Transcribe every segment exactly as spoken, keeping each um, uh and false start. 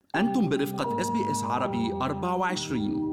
أنتم برفقة إس بي إس عربي أربعة وعشرين.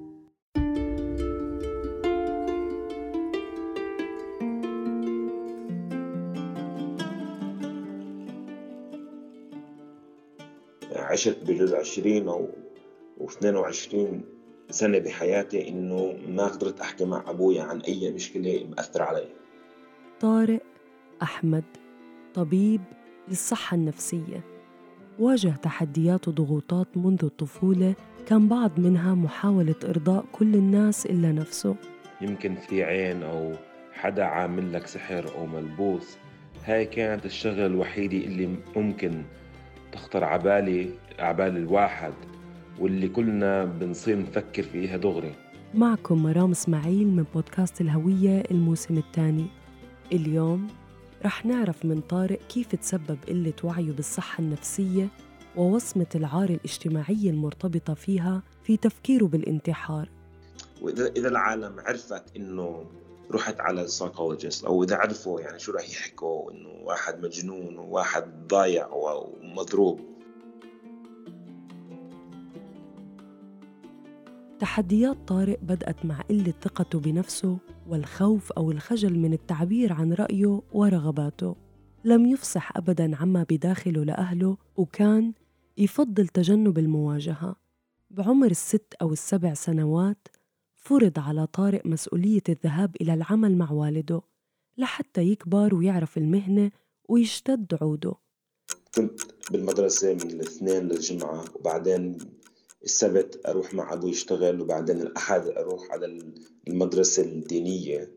عشت بجزء عشرين أو واثنين وعشرين سنة بحياتي إنه ما قدرت أحكي مع أبوي عن أي مشكلة مأثر علي. طارق أحمد طبيب للصحة النفسية، واجه تحديات وضغوطات منذ الطفولة، كان بعض منها محاولة إرضاء كل الناس إلا نفسه. يمكن في عين أو حدا عامل لك سحر أو ملبوس، هاي كانت الشغلة الوحيدة اللي ممكن تخطر عبالي عبال الواحد، واللي كلنا بنصير نفكر فيها دغري. معكم مرام اسماعيل من بودكاست الهوية الموسم الثاني. اليوم رح نعرف من طارق كيف تسبب قلة وعيه بالصحة النفسية ووصمة العار الاجتماعية المرتبطة فيها في تفكيره بالانتحار. وإذا إذا العالم عرفت إنه رحت على السايكولوجيست، أو إذا عرفوا يعني شو رح يحكوا إنه واحد مجنون وواحد ضايع ومضروب. تحديات طارق بدأت مع قلة ثقته بنفسه والخوف أو الخجل من التعبير عن رأيه ورغباته. لم يفصح أبداً عما بداخله لأهله، وكان يفضل تجنب المواجهة. بعمر الست أو السبع سنوات فرض على طارق مسؤولية الذهاب إلى العمل مع والده لحتى يكبر ويعرف المهنة ويشتد عوده. كنت بالمدرسة من الاثنين للجمعة، وبعدين السبت أروح مع أبوي يشتغل، وبعدين الأحد أروح على المدرسة الدينية.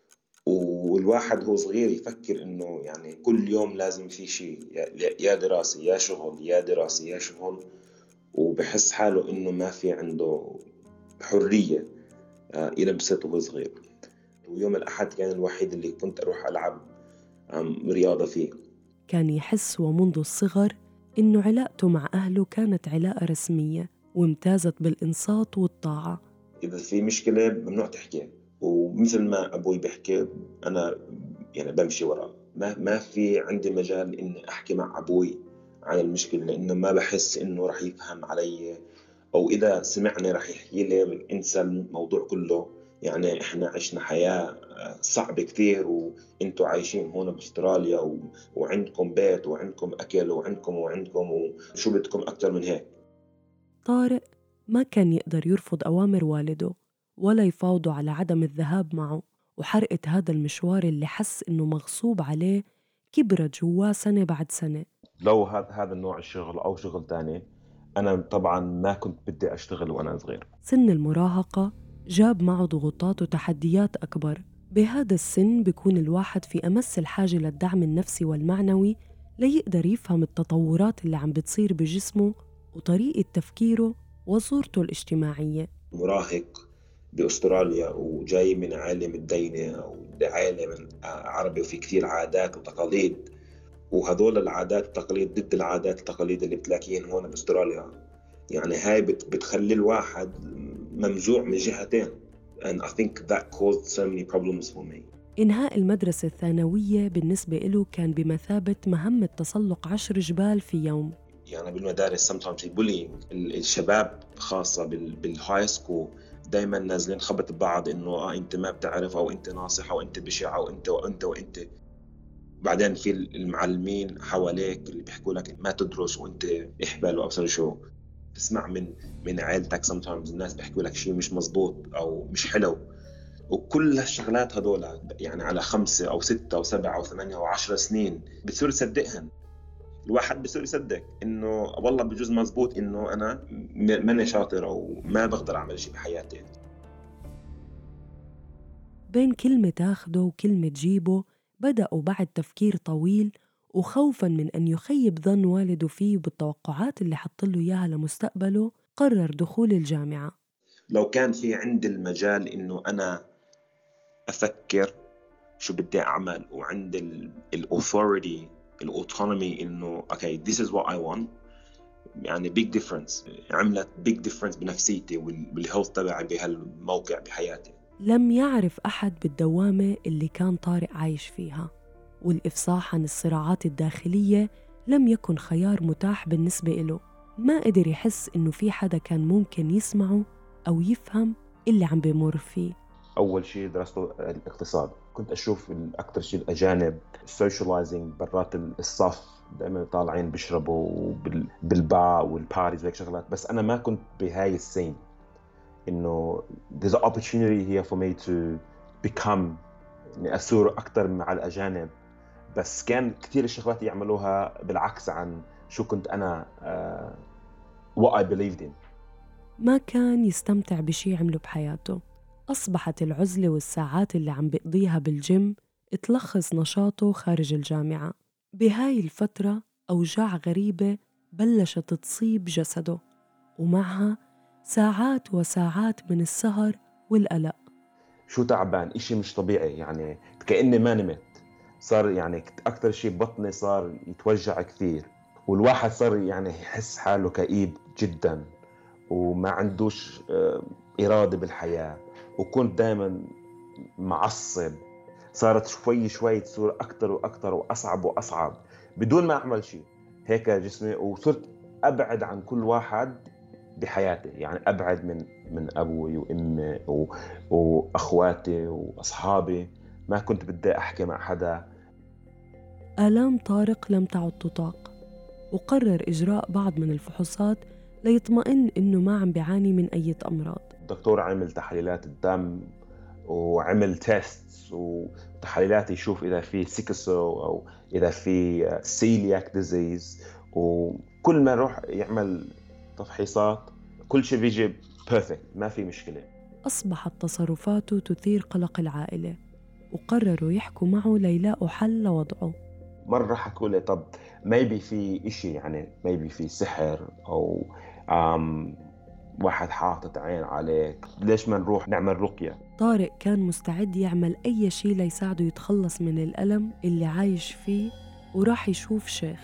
والواحد هو صغير يفكر إنه يعني كل يوم لازم في شيء، يا دراسة يا شغل يا دراسة يا شغل، وبحس حاله إنه ما في عنده حرية يلبسته وهو صغير. ويوم الأحد كان الوحيد اللي كنت أروح ألعب رياضة فيه. كان يحس ومنذ الصغر إنه علاقته مع أهله كانت علاقة رسمية وامتازت بالإنصات والطاعة. إذا في مشكلة ممنوع تحكي، ومثل ما أبوي بيحكي أنا يعني بمشي وراه. ما ما في عندي مجال إني أحكي مع أبوي عن المشكلة، لأنه ما بحس إنه رح يفهم علي، أو إذا سمعني رح يحكي لي انسى الموضوع كله. يعني إحنا عشنا حياة صعبة كتير، وإنتوا عايشين هون بأستراليا و... وعندكم بيت وعندكم أكل وعندكم وعندكم وشو بدكم أكتر من هيك. طارق ما كان يقدر يرفض أوامر والده ولا يفاوضه على عدم الذهاب معه، وحرقة هذا المشوار اللي حس إنه مغصوب عليه كبرت جواه سنة بعد سنة. لو هذا هذا النوع الشغل أو شغل تاني، أنا طبعاً ما كنت بدي أشتغل وأنا صغير. سن المراهقة جاب معه ضغوطات وتحديات أكبر. بهذا السن بيكون الواحد في أمس الحاجة للدعم النفسي والمعنوي ليقدر يفهم التطورات اللي عم بتصير بجسمه وطريقة تفكيره وصورته الاجتماعية. مراهق بأستراليا وجاي من عائلة متدينة أو عائلة من عربي، وفي كثير عادات وتقاليد، وهذول العادات والتقاليد ضد العادات والتقاليد اللي بتلاقيهن هون بأستراليا. يعني هاي بتخلي الواحد ممزوع من جهتين. and I think that caused so many problems for me. إنهاء المدرسة الثانوية بالنسبة له كان بمثابة مهمة تسلق عشر جبال في يوم. يعني بالمدارس sometimes bullying الشباب خاصة بالهاي سكول دايما نازلين خبط ببعض إنه آه أنت ما بتعرف، أو أنت ناصح، أو أنت بشع، أو أنت وأنت وأنت. بعدين في المعلمين حواليك اللي بيحكوا لك ما تدرس وأنت إحبال وأبصر شو. تسمع من من عائلتك sometimes الناس بيحكوا لك شيء مش مزبوط أو مش حلو، وكل هالشغلات هدول يعني على خمسة أو ستة أو سبعة أو ثمانية أو عشر سنين بتصير تصدقهن. الواحد بصير يصدق إنه والله بجوز مزبوط إنه أنا ماني شاطر أو ما بقدر أعمل شيء بحياتي. بين كلمة تاخده وكلمة جيبه بدأوا بعد تفكير طويل وخوفاً من أن يخيب ظن والده فيه بالتوقعات اللي حط له إياها لمستقبله، قرر دخول الجامعة. لو كان في عندي المجال إنه أنا أفكر شو بدي أعمل، وعند الأوثوريتي الأوتونومي إنه أوكي this is what I want، يعني big difference، عملت big difference بنفسيتي والهيلث تبعي بهالموقع بحياتي. لم يعرف أحد بالدوامة اللي كان طارق عايش فيها، والإفصاح عن الصراعات الداخلية لم يكن خيار متاح بالنسبة له. ما قدر يحس إنه في حدا كان ممكن يسمعه أو يفهم اللي عم بيمر فيه. أول شيء درسته الاقتصاد. كنت أشوف أكتر شيء الأجانب socializing برات الصف، دائما طالعين بيشربوا بالباع والباريز وهيك شغلات، بس أنا ما كنت بهاي السين إنه there's an opportunity here for me to become إني أسور أكتر مع الأجانب. بس كان كتير الشغلات يعملوها بالعكس عن شو كنت أنا uh, what I believed in. ما كان يستمتع بشي عمله بحياته. أصبحت العزلة والساعات اللي عم بقضيها بالجيم تلخص نشاطه خارج الجامعة. بهاي الفترة أوجاع غريبة بلشت تصيب جسده، ومعها ساعات وساعات من السهر والقلق. شو تعبان، إشي مش طبيعي، يعني كأني ما نمت. صار يعني أكتر شيء بطني صار يتوجع كثير، والواحد صار يعني يحس حاله كئيب جدا وما عندوش إرادة بالحياة، وكنت دائما معصب. صارت شوي شوي تصير أكتر وأكتر وأصعب وأصعب بدون ما أعمل شيء هيك جسمي، وصرت أبعد عن كل واحد بحياتي، يعني أبعد من من أبوي وأمي وأخواتي وأصحابي. ما كنت بدي أحكي مع حدا. آلام طارق لم تعد تطاق، وقرر إجراء بعض من الفحوصات ليطمئن إنه ما عم بيعاني من أي أمراض. الدكتور عمل تحليلات الدم وعمل تيست وتحليلات يشوف إذا في سيكسو أو إذا في سيلياك ديزيز، وكل ما يروح يعمل تفحيصات كل شيء بيجي بيرفكت، ما في مشكلة. أصبحت تصرفاته تثير قلق العائلة، وقرروا يحكوا معه ليلاقوا حل لوضعه. مرة حكوا لي طب maybe في إشي، يعني maybe في سحر أو um, واحد حاطط عين عليك، ليش ما نروح نعمل رقية. طارق كان مستعد يعمل أي شيء ليساعده يتخلص من الألم اللي عايش فيه، وراح يشوف شيخ.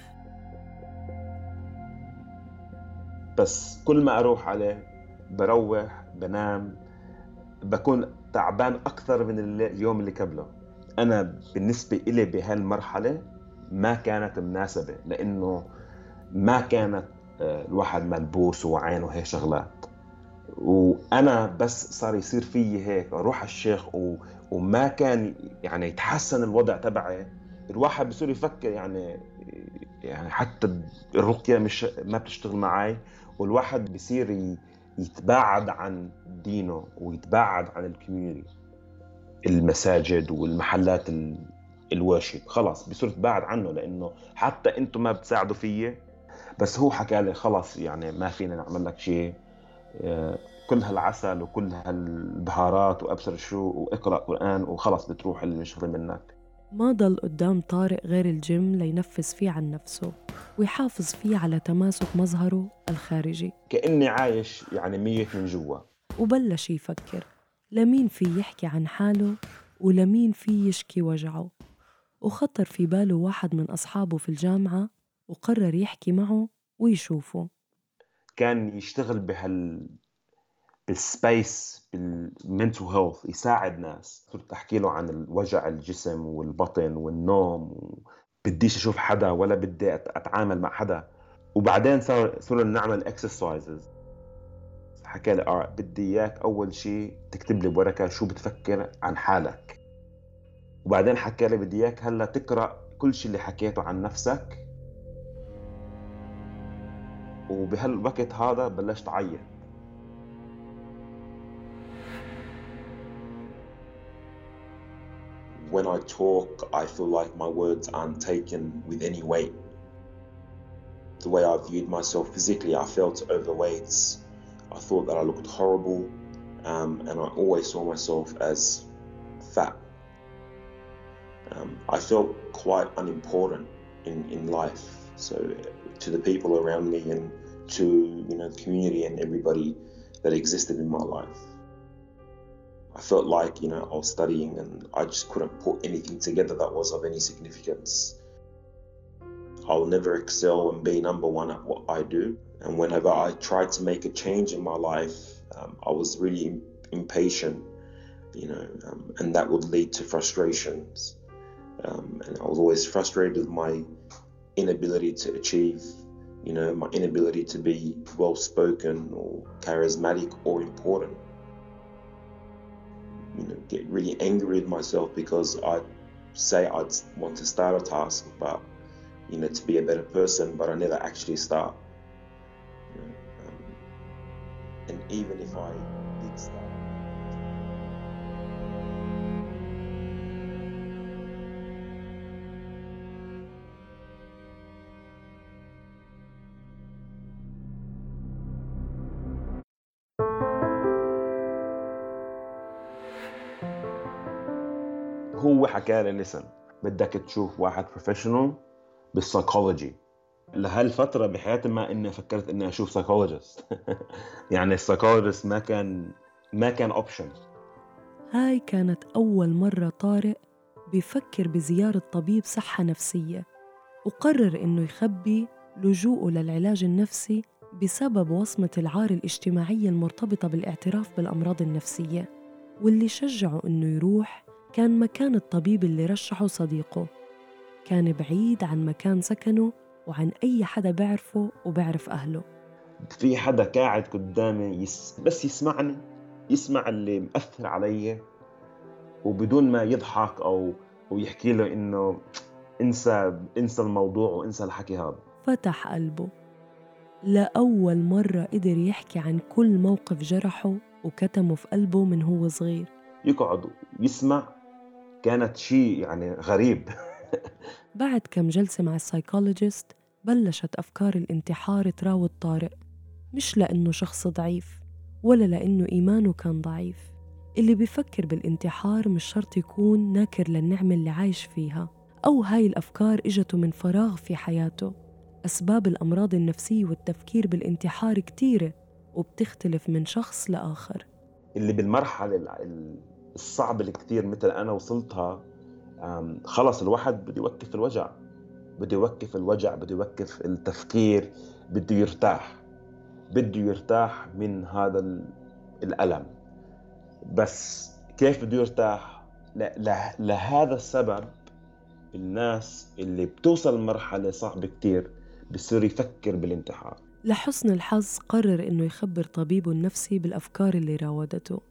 بس كل ما أروح عليه بروح بنام بكون تعبان أكثر من اليوم اللي قبله. أنا بالنسبة إلي بهالمرحلة ما كانت مناسبة، لأنه ما كانت الواحد ملبوس وعينه هيك شغلات، وأنا بس صار يصير فيه هيك أروح الشيخ و... وما كان يعني يتحسن الوضع تبعي. الواحد بصير يفكر يعني يعني حتى الرقية مش ما بتشتغل معي، والواحد بصير ي... يتباعد عن دينه ويتباعد عن الكوميونتي، المساجد والمحلات ال... الورشيب، خلاص بصير يتباعد عنه، لأنه حتى أنتم ما بتساعدوا فيه. بس هو حكى لي خلاص يعني ما فينا نعمل لك شيء، كل هالعسل وكل هالبهارات وأبصر شو وإقرأ قرآن وخلاص بتروح المشغل منك. ما ضل قدام طارق غير الجيم لينفس فيه عن نفسه ويحافظ فيه على تماسك مظهره الخارجي، كأني عايش يعني ميت من جوا. وبلش يفكر لمين في يحكي عن حاله ولمين في يشكي وجعه. وخطر في باله واحد من أصحابه في الجامعة وقرر يحكي معه ويشوفه. كان يشتغل بهال بالسبيس بالمنتل هيلث، يساعد ناس. صرت أحكي له عن الوجع الجسم والبطن والنوم، بديش أشوف حدا ولا بدي أتعامل مع حدا. وبعدين صار صرنا نعمل اكسرسايزز. حكى لي آه بدي إياك أول شيء تكتب لي بورقة شو بتفكر عن حالك، وبعدين حكى لي بدي إياك هلا تقرأ كل شيء اللي حكيته عن نفسك. وبهالوقت هذا بلشت أعيط. When I talk, I feel like my words aren't taken with any weight. The way I viewed myself physically, I felt overweight. I thought that I looked horrible, um, and I always saw myself as fat. Um, I felt quite unimportant in, in life. So to the people around me and to, you know, the community and everybody that existed in my life. I felt like, you know, I was studying and I just couldn't put anything together that was of any significance. I'll never excel and be number one at what I do. And whenever I tried to make a change in my life, um, I was really impatient, you know, um, and that would lead to frustrations. Um, and I was always frustrated with my inability to achieve you know, my inability to be well spoken or charismatic or important. You know, get really angry at myself because I say I'd want to start a task, but you know, to be a better person, but I never actually start. You know, um, and even if I did start. هو حكى لي لسن بدك تشوف واحد بروفيشنال بالسايكولوجي. لهالفترة بحياتي ما إني فكرت إني أشوف سايكولوجيست. يعني السايكولوجيست ما كان ما كان أوبشن. هاي كانت أول مرة طارق بيفكر بزيارة طبيب صحة نفسية، وقرر إنه يخبي لجوءه للعلاج النفسي بسبب وصمة العار الاجتماعية المرتبطة بالاعتراف بالأمراض النفسية. واللي شجعه إنه يروح كان مكان الطبيب اللي رشحه صديقه، كان بعيد عن مكان سكنه وعن أي حدا بعرفه وبعرف أهله. في حدا قاعد قدامي يس... بس يسمعني، يسمع اللي مأثر علي وبدون ما يضحك أو ويحكي له إنه انسى انسى الموضوع وانسى الحكي هذا. فتح قلبه لأول مرة، قدر يحكي عن كل موقف جرحه وكتمه في قلبه من هو صغير. يقعد يسمع، كانت شيء يعني غريب. بعد كم جلسة مع السايكولوجيست بلشت أفكار الانتحار تراود طارق، مش لأنه شخص ضعيف ولا لأنه إيمانه كان ضعيف. اللي بيفكر بالانتحار مش شرط يكون ناكر للنعمة اللي عايش فيها، أو هاي الأفكار إجته من فراغ في حياته. أسباب الأمراض النفسية والتفكير بالانتحار كتيرة وبتختلف من شخص لآخر. اللي بالمرحلة الصعبة اللي كتير مثل أنا وصلتها، خلص الواحد بده يوقف الوجع، بده يوقف الوجع بده يوقف التفكير، بده يرتاح، بده يرتاح من هذا الألم. بس كيف بده يرتاح؟ لهذا السبب الناس اللي بتوصل لمرحلة صعبة كتير بصير يفكر بالانتحار. لحسن الحظ قرر إنه يخبر طبيبه النفسي بالأفكار اللي راودته.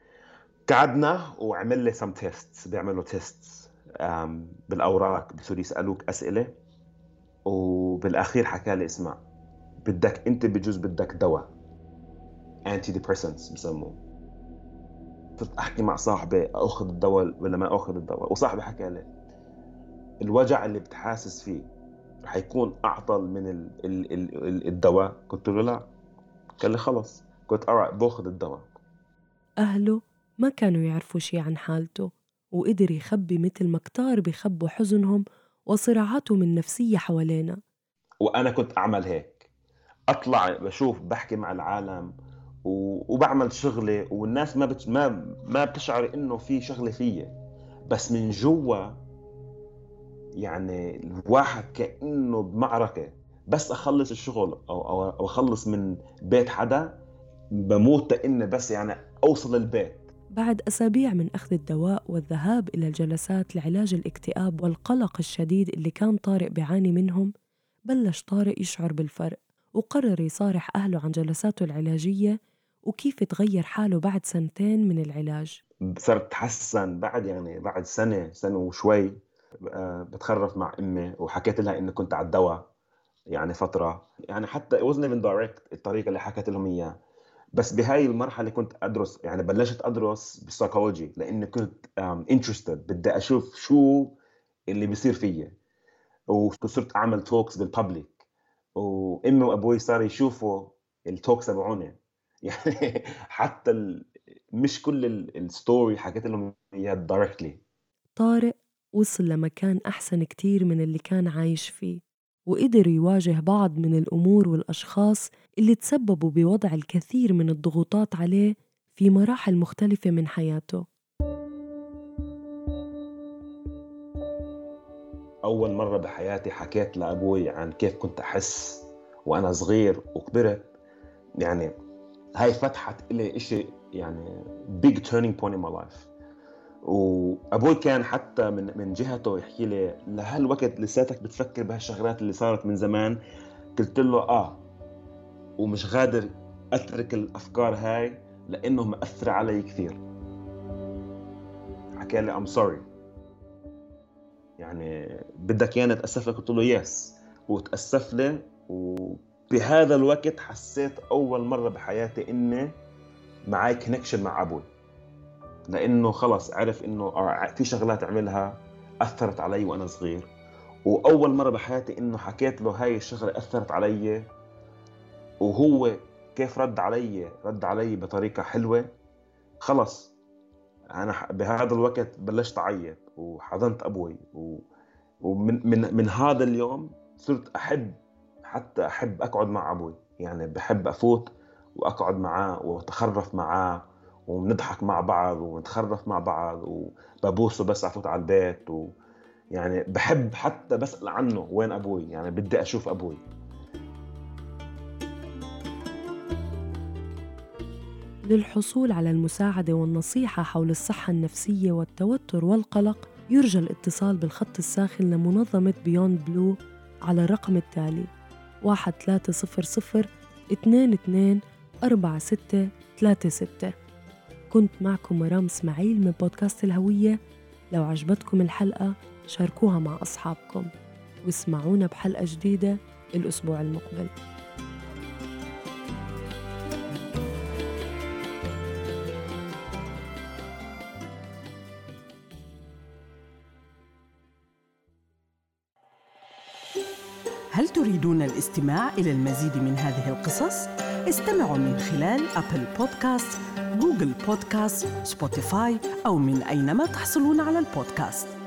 قعدنا وعمل لي some tests، بيعملوا tests بالأوراق، بصير يسألوك أسئلة، وبالأخير حكى لي اسمع، بدك أنت بجوز بدك دواء anti depressants بسموه. صرت أحكي مع صاحبي أخذ الدواء ولا ما أخذ الدواء، وصاحبي حكى لي الوجع اللي بتحاسس فيه رح يكون أعطل من ال ال ال الدواء. قلت له لا. قال لي خلص. قلت alright باخذ الدواء. أهله ما كانوا يعرفوا شي عن حالته، وقدر يخبي مثل ما كتار بيخبوا حزنهم وصراعاتهم النفسية حوالينا. وأنا كنت أعمل هيك، أطلع بشوف بحكي مع العالم وبعمل شغلي، والناس ما بت... ما ما بتشعر إنه في شغلة فيه، بس من جوا يعني الواحد كأنه بمعركة. بس أخلص الشغل أو أو أخلص من بيت حدا بموت إني بس يعني أوصل البيت. بعد أسابيع من أخذ الدواء والذهاب إلى الجلسات لعلاج الاكتئاب والقلق الشديد اللي كان طارق بيعاني منهم، بلش طارق يشعر بالفرق، وقرر يصارح أهله عن جلساته العلاجية وكيف تغير حاله بعد سنتين من العلاج. صرت تحسن بعد يعني بعد سنة سنة وشوي. بتخرف مع أمي وحكيت لها إني كنت على الدواء يعني فترة، يعني حتى it wasn't even direct الطريقة اللي حكيت لهم إياه. بس بهاي المرحلة كنت أدرس، يعني بلشت أدرس بالسايكولوجي لأني كنت interested، بدي أشوف شو اللي بيصير فيي. وصرت أعمل توكس بالبابليك، وأمي وأبوي صاروا يشوفوا التوكس تبعوني. يعني حتى ال... مش كل الستوري حكيت لهم إياها دايركتلي. طارق وصل لمكان أحسن كتير من اللي كان عايش فيه، وقدر يواجه بعض من الأمور والأشخاص اللي تسببوا بوضع الكثير من الضغوطات عليه في مراحل مختلفة من حياته. أول مرة بحياتي حكيت لأبوي عن كيف كنت أحس وأنا صغير وكبرت. يعني هاي فتحت إلي إشي يعني big turning point in my life. وأبوي كان حتى من من جهته يحكي لي لهالوقت لساتك بتفكر بهالشغلات اللي صارت من زمان، قلت له آه، ومش غادر أترك الأفكار هاي لأنه مأثر علي كثير. حكى لي I'm sorry، يعني بدك يانا أتأسف لك؟ قلت له يس، وتأسف لي. وبهذا الوقت حسيت أول مرة بحياتي إني معي كونكشن مع أبوي، لأنه خلص عرف إنه في شغلات عملها أثرت علي وأنا صغير، وأول مرة بحياتي إنه حكيت له هاي الشغلة أثرت علي، وهو كيف رد علي رد علي بطريقة حلوة. خلص أنا بهذا الوقت بلشت أعيط وحضنت أبوي، ومن من من هذا اليوم صرت أحب، حتى أحب أقعد مع أبوي. يعني بحب أفوت وأقعد معاه وأتخرف معاه ونضحك مع بعض ونتخرف مع بعض، وببوسه بس أفوت على البيت. ويعني بحب حتى بسأل عنه وين أبوي، يعني بدي أشوف أبوي. للحصول على المساعدة والنصيحة حول الصحة النفسية والتوتر والقلق يرجى الاتصال بالخط الساخن لمنظمة بيوند بلو على الرقم التالي واحد ثلاثة صفر صفر اثنين اثنين أربعة ستة ثلاثة ستة. كنت معكم مرام اسماعيل من بودكاست الهوية. لو عجبتكم الحلقة شاركوها مع أصحابكم، واسمعونا بحلقة جديدة الأسبوع المقبل. هل تريدون الاستماع إلى المزيد من هذه القصص؟ استمعوا من خلال أبل بودكاست، جوجل بودكاست، سبوتيفاي أو من أينما تحصلون على البودكاست.